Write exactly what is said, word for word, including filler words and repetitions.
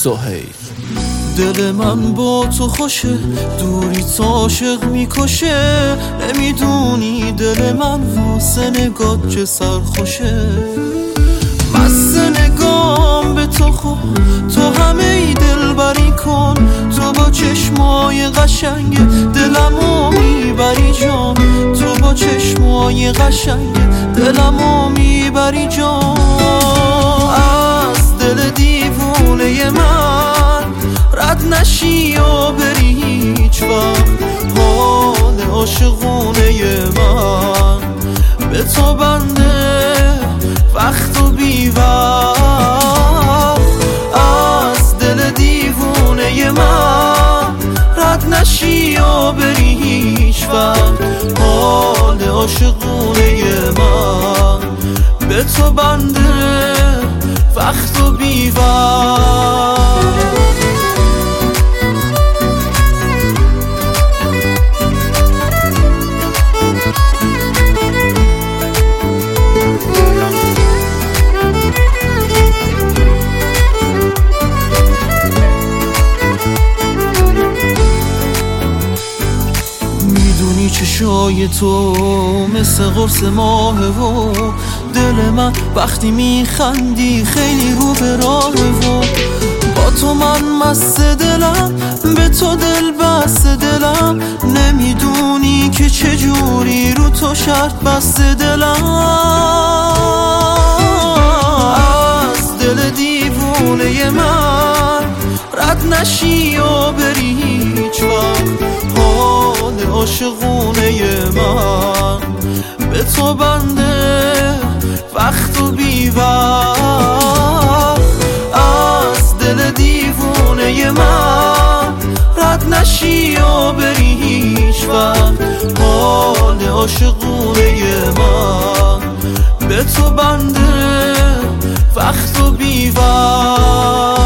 سهیل. دل من با تو خوشه، دوری تو عاشق میکشه، نمیدونی دل من واسه نگات چه سرخوشه. مست نگام به تو خوب، تو همه ای دل بری کن، تو با چشمای قشنگ دلمو میبری جان، تو با چشمای قشنگ دلمو میبری جان. از دل دیوونه من رد نشی و بری هیچ وقت، حال عاشقونه من به تو بنده وقت و بی وقت. از دل دیوونه من رد نشی و بری هیچ وقت، حال عاشقونه من به تو بنده وقت و بی وقت. چشای تو مثل قرص ماهه و دل من وقتی میخندی خیلی رو به راهه و با تو من مست دلم، به تو دل بست دلم، نمیدونی که چجوری رو تو شرط بست دلم. از دل دیوونه من رد نشی و بری هیچ وقت، حال عاشقونه من به تو بنده وقت و بی وقت. از دل دیوونه من رد نشی و بری هیچ وقت، حال عاشقونه من به تو بنده وقت و بی وقت.